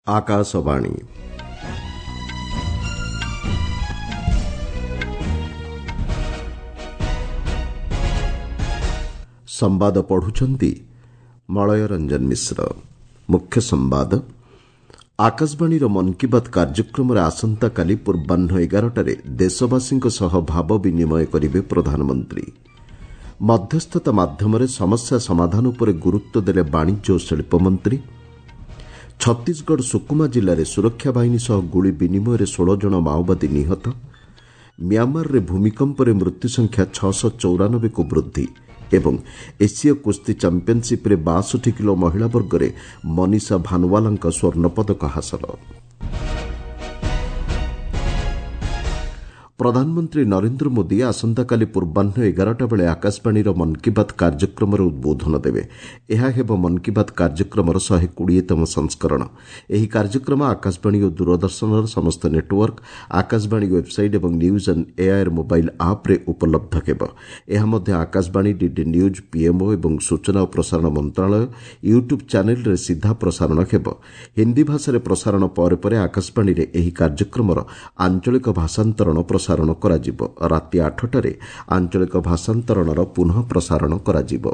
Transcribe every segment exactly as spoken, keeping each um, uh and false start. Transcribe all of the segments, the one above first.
आकाशवाणी संवाद पढ़ुछंती मलय रंजन मिश्र। मुख्य संवाद आकाशवाणी मन की बात कार्यक्रम आसंता काली पूर्वाह्न एगारटारे देशवासी भाव विनिमय करेंगे प्रधानमंत्री। मध्यस्थता माध्यम समस्या समाधान उपर गुरुत्व देले वाणिज्य और शिल्प मंत्री। छत्तीसगढ़ सुकुमा जिले में सुरक्षा बाहिनी सह गुली विनिमय षोल जन माओवादी निहत। म्यांमार रे भूमिकंप रे मृत्यु संख्या छःश चौरानबे को वृद्धि एवं एसीय कुस्ती चैंपियनशिप रे बासठ किलो महिला वर्ग में मनीषा भानुवाला स्वर्ण पदक हासिल। प्रधानमंत्री नरेंद्र मोदी आसंता काली पूर्वाह्न एगारटा बेले आकाशवाणी मन की बात कार्यक्रम उद्बोधन देवे। यह हेब मन की बात कार्यक्रम शहे कोड़ीतम संस्करण। यह कार्यक्रम आकाशवाणी और दूरदर्शन समस्त नेटवर्क, आकाशवाणी वेबसाइट और news and AIR mobile app रे उपलब्ध हेब। यह मध्य आकाशवाणी, डीडी न्यूज, पीएमओ और सूचना और प्रसारण मंत्रालय यूट्यूब चैनल रे सीधा प्रसारण हेब। हिंदी भाषा प्रसारण पर पर आकाशवाणी रे यह कार्यक्रम आंचलिक भाषांतरण प्रसारण कराजिबो। राति आठटारे आंचलिक भाषांतरणर पुनः प्रसारण कराजिबो।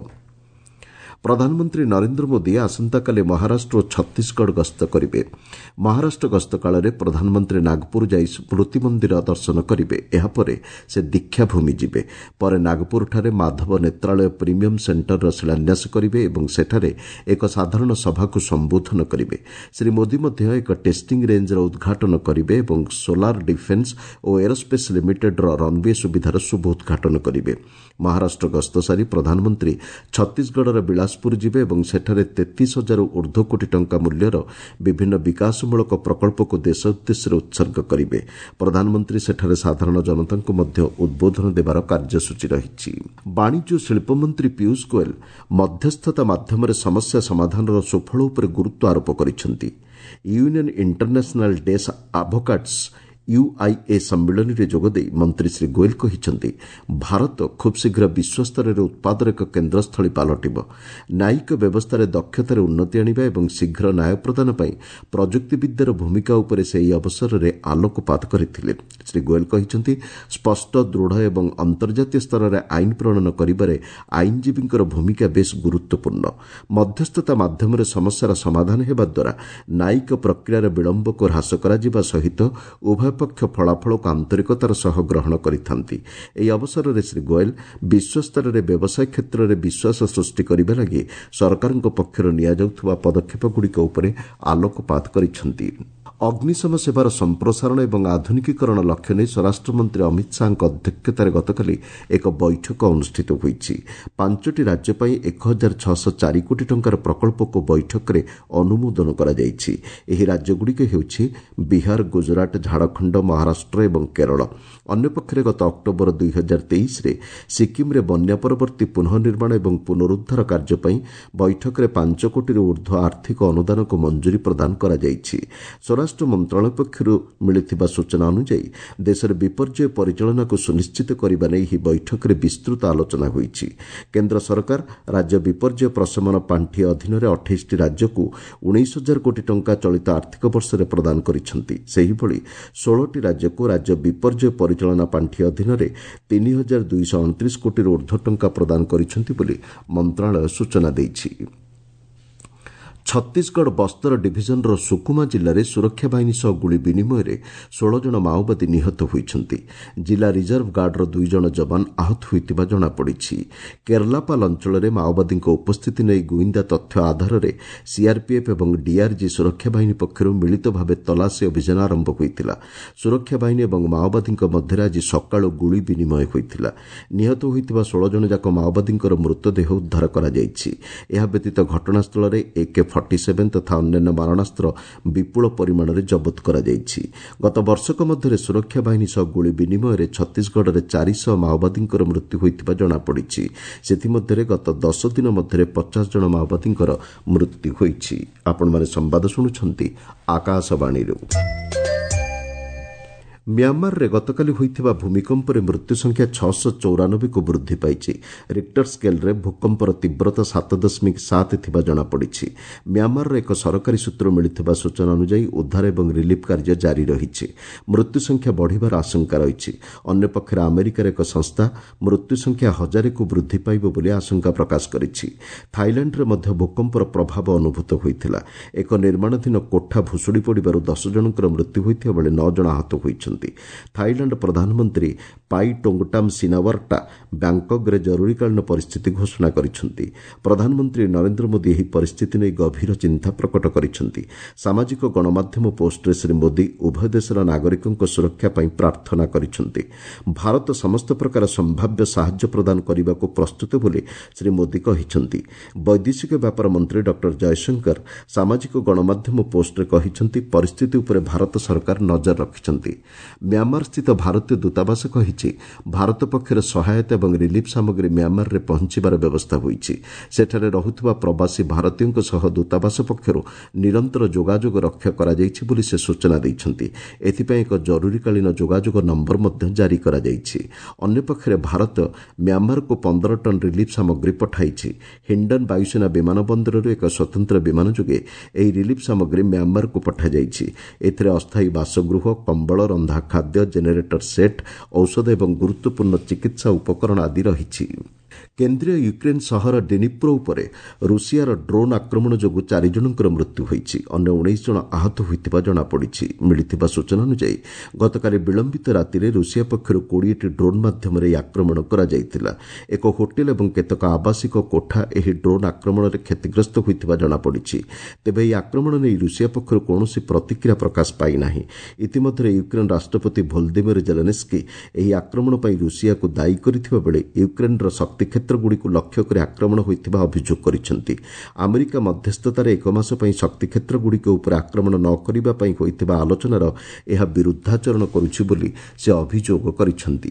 प्रधानमंत्री नरेंद्र मोदी आसंताकाली महाराष्ट्र और छत्तीसगढ़ गस्त करेंगे। महाराष्ट्र गस्त काल प्रधानमंत्री नागपुर जाई स्मृति मंदिर दर्शन करेंगे। यापर से दीक्षाभूमि जिबे। पर नागपुर ठारे माधव नेत्रालय प्रीमियम सेंटर शिलान्यास करेंगे और सेठारे एक साधारण सभा को संबोधन करेंगे। श्री मोदी मध्य एक टेस्टिंग रेंज उद्घाटन करेंगे और सोलार डिफेन्स और एरोस्पेस लिमिटेड रनवे सुविधार शुभ उद्घाटन करेंगे। महाराष्ट्र गस्त सारी प्रधानमंत्री छत्तीसगढ़ बिलासपुर जिबे और सेठारे तैंतीस हजार ऊर्ध्व कोटी टंका मूल्यर विभिन्न विकासमूलक प्रकल्प को देश उद्देश्य उत्सर्ग करेंगे। प्रधानमंत्री सेठारे साधारण जनता को मध्य उद्बोधन देवार कार्यसूची रही। वाणिज्य और शिल्प मंत्री पीयूष गोयल मध्यस्थता माध्यम समस्या समाधान सुफल उपर गुरुत्व आरोप करिसेंती। Union international desk advocates UIA सम्मेलन में जोगदे मंत्री श्री गोयल कहिसेंती भारत खूब शीघ्र विश्वस्तर उत्पादर एक केन्द्रस्थली पलटिब। न्यायिक व्यवस्था दक्षतार उन्नति आनिबा एवं शीघ्र न्याय प्रदान पई प्रजुक्तिविद्यार भूमिका उपरे से एही अवसर में आलोकपात करथिले। श्री गोयल कहिसेंती स्पष्ट, दृढ़ एवं अंतर्जातीय स्तर में आईन प्रणयन करिबारे आईनजीवींकर भूमिका बेस गुरुत्वपूर्ण। मध्यस्थता माध्यम समस्यार समाधान हेबा द्वारा न्यायिक प्रक्रियार विलंब को ह्रास कराजिबा सहित उभय पक्ष फलाफल को आंतरिकतार सह ग्रहण करिथांती। एही अवसर में श्री गोयल विश्वस्तर में व्यवसाय क्षेत्र में विश्वास सृष्टि करने लगी सरकार पक्षर नियाजाउथुवा पदक्षेपगुड़िक उपरे आलोकपात करिसेंती। अग्निशम सेवार संप्रसारण और आधुनिकीकरण लक्ष्य नहीं स्वराष्ट्र मंत्री अमित शाह अध्यक्षतार गतकाली एक बैठक अनुष्ठित होईछि। पांचटी राज्य पई एक हजार छःश चार कोटी टंकार प्रकल्प को बैठक में अनुमोदन करा जायछि। एही राज्यगुड़िक हेउछि बिहार, गुजरात, झारखंड, महाराष्ट्र और केरल। अन्य पक्षरे गत अक्टोबर दुई हजार तेईस रे सिक्किम रे बन्या परवर्ती पुनर्निर्माण और पुनरुद्धार कार्य पई बैठक में पांच कोटी ऊर्ध्व आर्थिक अनुदान को मंजूरी प्रदान करा जायछि। स्वराष्ट्र मंत्रालय पक्षर मिलिथिबा सूचना अनुसार देश में विपर्यय परिचालना को सुनिश्चित करने नहीं ही बैठक में विस्तृत आलोचना होईछि। केंद्र सरकार राज्य विपर्यय प्रशमन पांठि अधीन अठाईस राज्य को उन्नीस हजार कोटी टंका चलित आर्थिक वर्ष में प्रदान करिसेंती। सेहिभଳି षोलटी राज्य को राज्य विपर्यय परिचालना पांठि अधीन तीन हजार दुईश अणतीस कोटी ऊर्ध्व टंका प्रदान करिसेंती बोली मंत्रालय सूचना देइछि। छत्तीसगढ़ बस्तर डिविजन सुकुमा जिले में सुरक्षा बाहिनी सह गुली विनिमय षोल जन माओवादी निहत होइछंती। जिला रिजर्व गार्डर दुई जन जवान आहत होइतिबा जणापड़ी। केरलापाल अंचल में माओवादी उपस्थिति नहीं गुइंदा तथ्य आधार में सीआरपीएफ और डीआरजी सुरक्षा बाहिनी पक्षर मिलित भाव तलाशी अभियान आरंभ होइतिला। सुरक्षा बाहिनी और माओवादी मध्य आज सकाळु गुली विनिमय होइतिला। निहत होइतिबा षोल जन जाक माओवादी मृतदेह उद्धार करा जायछि। एहा व्यतीत घटनास्थल में एके फोर्टी सेवेन तथा अन्य मारणास्त्र विपुल परिमाण में जबत करा जायछि। गत वर्षक मध्य सुरक्षा बाहिनी सह गुली विनिमय छत्तीसगढ़ में चार सौ माओवादी मृत्यु होइतिबा जणापड़ी। सेथिमध्यरे गत दस दिन मध्य पचास जन माओवादी मृत्यु होइछि। आपण माने संवाद शुणुछंती आकाशवाणी। म्यांमारे गतकाली होइथिबा भूमिकंपरे मृत्यु संख्या छःश चौरानबे को वृद्धि पाइछि। रिक्टर स्केल्रे भूकंपर तीव्रता सात दशमिक सात थिबा जଣାपଡ଼ିछि। म्यांमारर एक सरकारी सूत्रରୁ ମିଳିଥିବା ସୂଚନା ଅନୁଯାୟୀ ଉଦ୍ଧାର ଏବଂ ରିଲିଫ୍ କାର୍ଯ୍ୟ ଜାରି ରହିଛି। ମୃତ୍ୟୁ ସଂଖ୍ୟା ବଢ଼ିବାର ଆଶଙ୍କା ରହିଛି। ଅନ୍ୟପକ୍ଷରେ ଆମେରିକାର ଏକ ସଂସ୍ଥା ମୃତ୍ୟୁ ସଂଖ୍ୟା ହଜାରେକୁ ବୃଦ୍ଧି ପାଇବ ବୋଲି ଆଶଙ୍କା ପ୍ରକାଶ କରିଛି। ଥାଇଲାଣ୍ଡରେ ମଧ୍ୟ ଭୂକମ୍ପର ପ୍ରଭାବ ଅନୁଭୂତ ହୋଇଥିଲା। ଏକ ନିର୍ମାଣାଧୀନ କୋଠା ଭୁଶୁଡ଼ି ପଡ଼ିବାରୁ ଦଶ ଜଣଙ୍କର ମୃତ୍ୟୁ ହୋଇଥିବା ବେଳେ ନଅ ଜଣ ଆହତ ହୋଇଛନ୍ତି। ଥାଇଲାଣ୍ଡ ପ୍ରଧାନମନ୍ତ୍ରୀ ପାଇ ଟୋଙ୍ଗଟାମ୍ ସିନାୱାର୍ଟା ବ୍ୟାଙ୍କକ୍ରେ ଜରୁରୀକାଳୀନ ପରିସ୍ଥିତି ଘୋଷଣା କରିଛନ୍ତି। ପ୍ରଧାନମନ୍ତ୍ରୀ ନରେନ୍ଦ୍ର ମୋଦି ଏହି ପରିସ୍ଥିତି ନେଇ ଗଭୀର ଚିନ୍ତା ପ୍ରକଟ କରିଛନ୍ତି। ସାମାଜିକ ଗଣମାଧ୍ୟମ ପୋଷ୍ଟରେ ଶ୍ରୀ ମୋଦି ଉଭୟ ଦେଶର ନାଗରିକଙ୍କ ସୁରକ୍ଷା ପାଇଁ ପ୍ରାର୍ଥନା କରିଛନ୍ତି। ଭାରତ ସମସ୍ତ ପ୍ରକାର ସମ୍ଭାବ୍ୟ ସାହାଯ୍ୟ ପ୍ରଦାନ କରିବାକୁ ପ୍ରସ୍ତୁତ ବୋଲି ଶ୍ରୀ ମୋଦି କହିଛନ୍ତି। ବୈଦେଶିକ ବ୍ୟାପାର ମନ୍ତ୍ରୀ ଡକ୍ଟର ଜୟଶଙ୍କର ସାମାଜିକ ଗଣମାଧ୍ୟମ ପୋଷ୍ଟରେ କହିଛନ୍ତି, ପରିସ୍ଥିତି ଉପରେ ଭାରତ ସରକାର ନଜର ରଖିଛନ୍ତି। म्यांमारस्थित भारतीय दूतावास कहिछि, भारत पक्षर सहायता और रिलिफ सामग्री म्यांमार पहुंचबार व्यवस्था होइछि। सेठारे रहुथुबा प्रवासी भारतीयों सह दूतावास पक्षर निरंतर जोगाजोग रक्षा करा जाइछि बोली से सूचना दैछन्ति। एथिपई एक जरूरीकालीन जोगाजोग नंबर मध्य जारी करा जाइछि। अन्य पक्षरे भारत म्यांमार को पंद्रह टन रिलिफ सामग्री पठाइछि। हिंडन वायुसेना विमान बंदरରୁ एक स्वतंत्र विमान जोगे ଏହି रिलिफ सामग्री म्यांमार को पठा जाइछि। एथिरे अस्थायी बासगृह, कंबल, रंधा खाद्य, जेनेरेटर सेट, औषध और गुरुत्वपूर्ण चिकित्सा उपकरण आदि रही। केन्द्रीय यूक्रेन सहर डेनिप्रो उपरे रूसियार ड्रोन आक्रमण जोगु चार जनकर मृत्यु होइछि। अन्य उन्नीस जन आहत होइतिबा जଣାपଡ଼ିछि। मिलिथिबा सूचना अनुसार गतकाली विलंबित रातिरे रूसिया पक्षरु बीस टी ड्रोन माध्यमरे आक्रमण करा जाइतिला। एक होटेल और केतक आवासिक कोठा एही ड्रोन आक्रमण रे क्षतिग्रस्त होइतिबा जଣାपଡ଼ିछि। तेबे ଏହି आक्रमण नै रूसिया पक्षरु कोनोसी प्रतिक्रिया प्रकाश पाइ नाही। इतिमध्ये यूक्रेन राष्ट्रपति भोलोदिमिर जेलेन्स्की ଏହି आक्रमण पई रूसिया को दायी କରିଥିବା ବେଳେ ୟୁକ୍ରେନର ଶକ୍ତି କ୍ଷେତ୍ରଗୁଡ଼ିକୁ ଲକ୍ଷ୍ୟ କରି ଆକ୍ରମଣ ହୋଇଥିବା ଅଭିଯୋଗ କରିଛନ୍ତି। ଆମେରିକା ମଧ୍ୟସ୍ଥତାରେ ଏକ ମାସ ପାଇଁ ଶକ୍ତି କ୍ଷେତ୍ରଗୁଡ଼ିକ ଉପରେ ଆକ୍ରମଣ ନ କରିବା ପାଇଁ ହୋଇଥିବା ଆଲୋଚନାର ଏହା ବିରୁଦ୍ଧାଚରଣ କରୁଛି ବୋଲି ସେ ଅଭିଯୋଗ କରିଛନ୍ତି।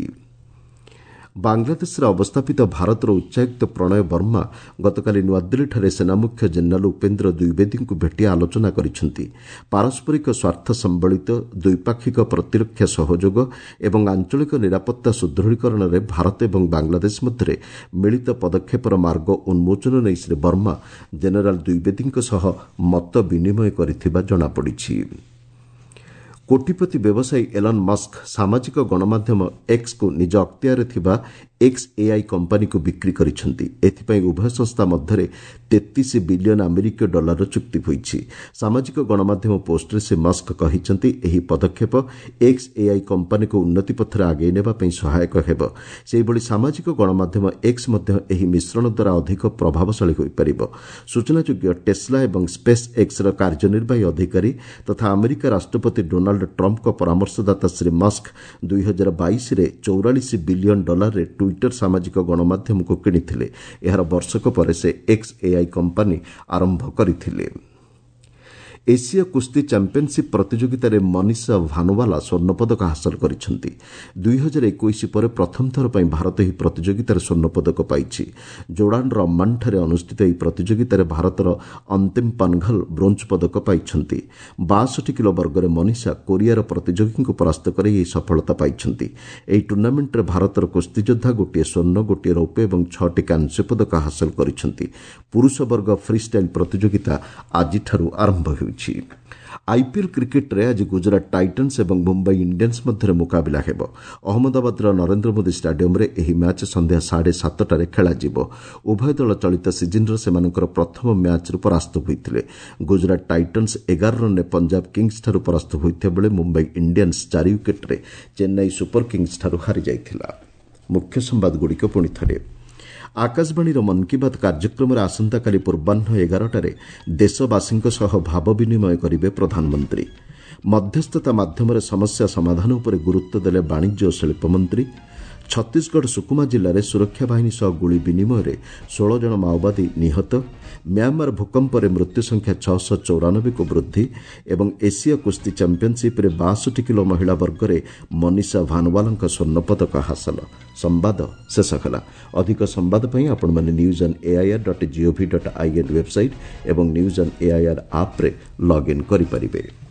ବାଂଲାଦେଶରେ ଅବସ୍ଥାପିତ ଭାରତର ଉଚ୍ଚାୟୁକ୍ତ ପ୍ରଣୟ ବର୍ମା ଗତକାଲି ନୂଆଦିଲ୍ଲୀଠାରେ ସେନାମୁଖ୍ୟ ଜେନେରାଲ ଉପେନ୍ଦ୍ର ଦ୍ୱିବେଦୀଙ୍କୁ ଭେଟି ଆଲୋଚନା କରିଛନ୍ତି। ପାରସ୍ପରିକ ସ୍ୱାର୍ଥ ସମ୍ବଳିତ ଦ୍ୱିପାକ୍ଷିକ ପ୍ରତିରକ୍ଷା ସହଯୋଗ ଏବଂ ଆଞ୍ଚଳିକ ନିରାପତ୍ତା ସୁଦୃଢ଼ୀକରଣରେ ଭାରତ ଏବଂ ବାଂଲାଦେଶ ମଧ୍ୟରେ ମିଳିତ ପଦକ୍ଷେପର ମାର୍ଗ ଉନ୍ମୋଚନ ନେଇ ଶ୍ରୀ ବର୍ମା ଜେନେରାଲ ଦ୍ୱିବେଦୀଙ୍କ ସହ ମତ ବିନିମୟ କରିଥିବା ଜଣାପଡ଼ିଛି। କୋଟିପତି ବ୍ୟବସାୟୀ ଏଲନ୍ ମସ୍କ ସାମାଜିକ ଗଣମାଧ୍ୟମ ଏକ୍ସକୁ ନିଜ ଅକ୍ତିଆରରେ ଥିବା ଏକ୍ସ ଏଆଇ କମ୍ପାନୀକୁ ବିକ୍ରି କରିଛନ୍ତି। ଏଥିପାଇଁ ଉଭୟ ସଂସ୍ଥା ମଧ୍ୟରେ ତେତିଶ ବିଲିୟନ ଆମେରିକୀୟ ଡଲାରର ଚୁକ୍ତି ହୋଇଛି। ସାମାଜିକ ଗଣମାଧ୍ୟମ ପୋଷ୍ଟରେ ଶ୍ରୀ ମସ୍କ କହିଛନ୍ତି, ଏହି ପଦକ୍ଷେପ ଏକ୍ସ ଏଆଇ କମ୍ପାନୀକୁ ଉନ୍ନତି ପଥରେ ଆଗେଇ ନେବା ପାଇଁ ସହାୟକ ହେବ। ସେହିଭଳି ସାମାଜିକ ଗଣମାଧ୍ୟମ ଏକ୍ସ ମଧ୍ୟ ଏହି ମିଶ୍ରଣ ଦ୍ୱାରା ଅଧିକ ପ୍ରଭାବଶାଳୀ ହୋଇପାରିବ। ସୂଚନାଯୋଗ୍ୟ, ଟେସ୍ଲା ଏବଂ ସ୍ପେସ୍ ଏକ୍ସର କାର୍ଯ୍ୟନିର୍ବାହୀ ଅଧିକାରୀ ତଥା ଆମେରିକା ରାଷ୍ଟ୍ରପତି ଡୋନାଲ୍ଡ ଟ୍ରମ୍ପଙ୍କ ପରାମର୍ଶଦାତା ଶ୍ରୀ ମସ୍କ ଦୁଇ ହଜାର ବାଇଶରେ ଚଉରାଳିଶ ବିଲିୟନ ଡଲାରରେ ଟ୍ୱିଟର ସାମାଜିକ ଗଣମାଧ୍ୟମକୁ କିଣିଥିଲେ। ଏହାର ବର୍ଷକ ପରେ ସେ ଏକ୍ସ ଏଆଇ କମ୍ପାନୀ ଆରମ୍ଭ କରିଥିଲେ। एशिया कुस्ती चैंपियनशिप प्रतियोगितार मनीषा भानुवाला स्वर्णपदक हासिल କରିଛନ୍ତି। ଦୁଇ ହଜାର ଏକୋଇଶ ପରେ ପ୍ରଥମ ଥର ପାଇଁ ଭାରତ ଏହି ପ୍ରତିଯୋଗିତାରେ ସ୍ୱର୍ଣ୍ଣପଦକ ପାଇଛି। ଜୋର୍ଡାନର ଅମ୍ମାନ୍ଠାରେ ଅନୁଷ୍ଠିତ ଏହି ପ୍ରତିଯୋଗିତାରେ ଭାରତର ଅନ୍ତିମ ପନଘଲ ବ୍ରୋଞ୍ଜ ପଦକ ପାଇଛନ୍ତି। ବାଷଠି କିଲୋ ବର୍ଗରେ ମନୀଷା କୋରିଆର ପ୍ରତିଯୋଗୀଙ୍କୁ ପରାସ୍ତ କରି ଏହି ସଫଳତା ପାଇଛନ୍ତି। ଏହି ଟୁର୍ଣ୍ଣାମେଣ୍ଟରେ ଭାରତର କୁସ୍ତିଯୋଦ୍ଧା ଗୋଟିଏ ସ୍ୱର୍ଣ୍ଣ, ଗୋଟିଏ ରୌପ୍ୟ ଏବଂ ଛଅଟି କାଂସ୍ୟ ପଦକ ହାସଲ କରିଛନ୍ତି। ପୁରୁଷ ବର୍ଗ ଫ୍ରି ଷ୍ଟାଇଲ୍ ପ୍ରତିଯୋଗିତା ଆଜିଠାରୁ ଆରମ୍ଭ ହେଉଛି। आईपीएल क्रिकेट्रे आज गुजरात टाइटन्स और मुंबई इंडियंस मध्य मुकाबला हेब। अहमदाबादर नरेंद्र मोदी स्टाडियम यह मैच संध्या साढ़े सातटार खेल। उभय दल चलित सिजनर से प्रथम मैच परास्त होते। गुजरात टाइटन्स एगार रन पंजाब किंग्स ठारू परास्त होता बेले मुंबई इंडियंस चार विकेट्रे चेन्नई सुपर किंग्स ठारू हारी जाइथिला। मुख्य संवाद गुड़िक पुणी थे। आकाशवाणीर मन की बात कार्यक्रम आसंताकाली पूर्वाह्न एगारटार देशवासी भाव विनिमय करेंगे प्रधानमंत्री। मध्यस्थता माध्यम समस्या समाधान उपर गुरुत्व देले वाणिज्य और शिल्प मंत्री। छत्तीसगढ़ सुकुमा जिले में सुरक्षा बाहिनी सह गुली विनिमय षोल जन माओवादी निहत। म्यांमार भूकंप मृत्यु संख्या छःश चौरानबे को वृद्धि एवं एशिया कुस्ती चैंपियनशिप बासठ किलो महिला वर्ग में मनीषा भानुवाला स्वर्ण पदक हासिल। संवाद शेष है। अधिक संवाद पर आपण मैंने news on AIR dot gov dot in website और news on AIR app log in करें।